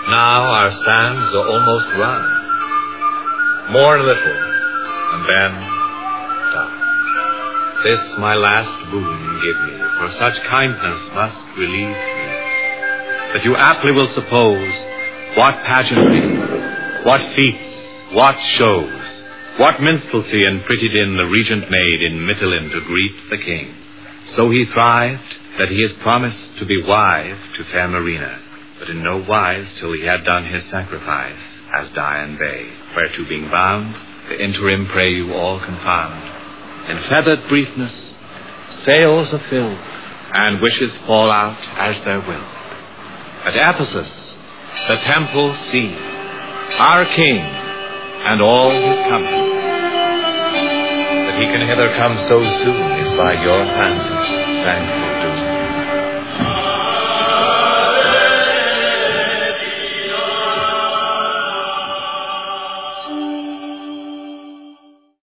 Now our sands are almost run. More a little, and then die. This my last boon give me, for such kindness must relieve me. That you aptly will suppose what pageantry, what feats, what shows, what minstrelsy and pretty din the regent made in Mitylene to greet the king. So he thrived that he has promised to be wife to fair Marina, but in no wise till he had done his sacrifice, as Dian bade, whereto being bound, the interim pray you all confound. In feathered briefness, sails are filled, and wishes fall out as their will. At Ephesus, the temple see, our king and all his company. That he can hither come so soon is by your fancy, thank you.